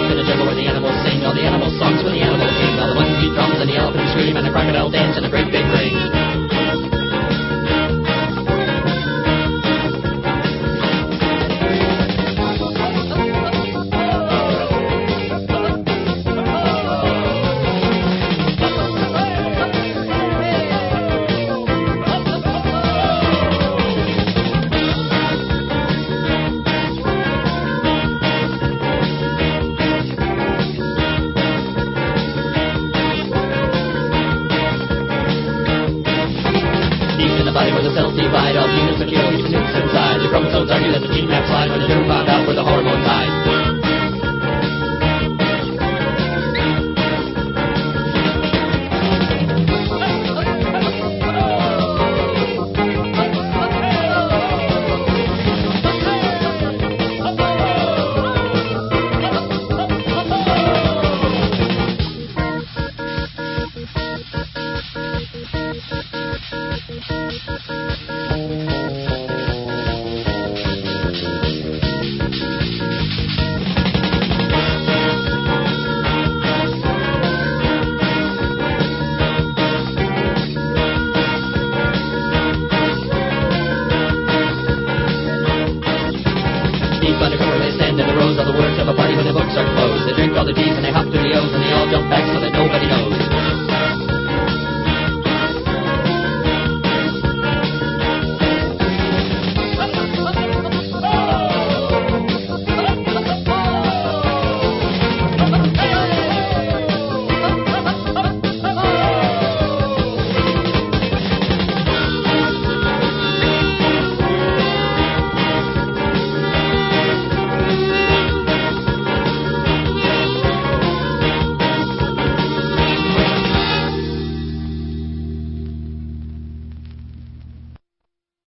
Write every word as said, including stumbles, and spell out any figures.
deep in a jungle where the animals sing all the animal songs for the animal king. All the monkeys beat drums and the elephants scream and the crocodile dance in a great big ring. Body where the cells divide, all the units are killed, even nukes inside. The chromosomes argue that the gene map slide when the germ found out where the hormones hide. Undercover they stand in the rows, all the words of a party when the books are closed. They drink all the G's and they hop through the O's and they all jump back so that nobody knows.